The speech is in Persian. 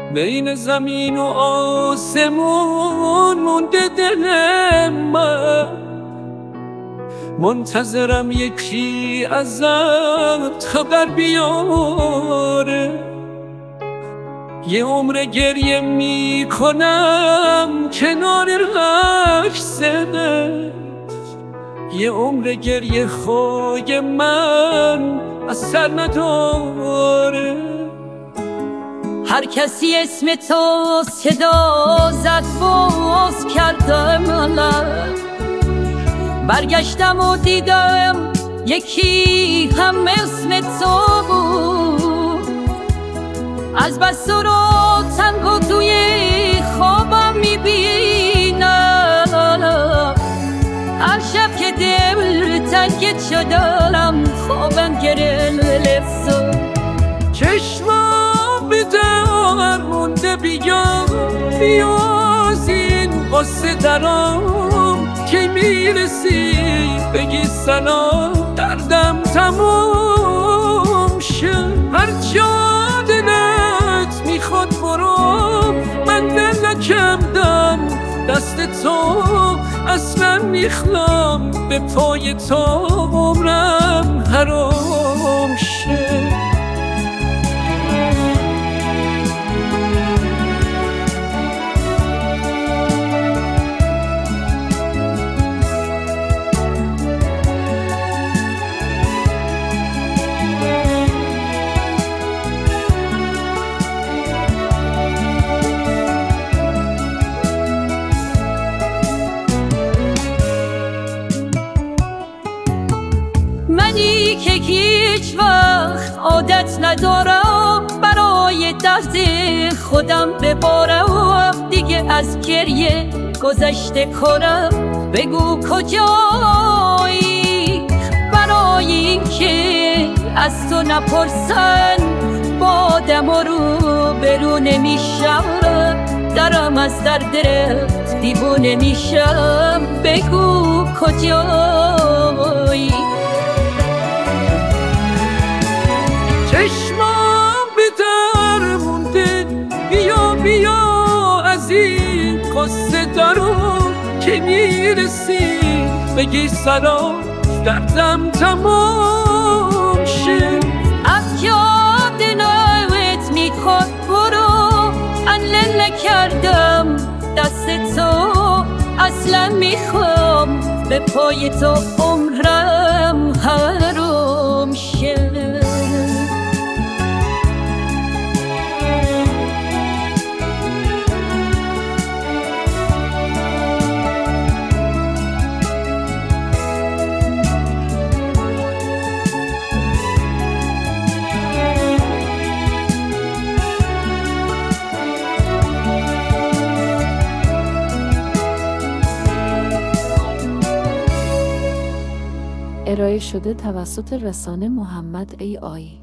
بین زمین و آسمون مونده دل من، منتظرم یکی ازت خبر بیاره. یه عمر گریه میکنم کنار عکست، یه عمر گریه خواهی من اثر نداره. هر کسی اسم تو صدا زد باز کردم علم، برگشتم و دیدم یکی هم اسم تو بود. از بس رو تنگ و توی خوابم میبینم، هر شب که دل تنگت شدم خوابم گرفت. چشمام به در مونده، بیا از این قصه درام که میرسی بگی سلام، دردم تموم شد. هر جا دلت میخواد برو، من دل نکردم دست تو، اصلا میخوام به پای تو عمرم حرام شد. منی که هیچ وقت عادت ندارم برای درد خودم ببارم، دیگه از گریه گذشته کنم. بگو کجایی برای این که از تو نپرسن، بادم و رو برو نمیشم، درم از دردت دیوونه میشم. بگو کجایی. چشمام به در مونده، بیا از این قصه درون که میرسی بگی سلام، دردم تمام شد. از یاد نوت میخواد برو، علل نکردم دست تو، اصلا میخوام به پای تو عمرم حرام شد. ارائه شده توسط رسانه محمد AI.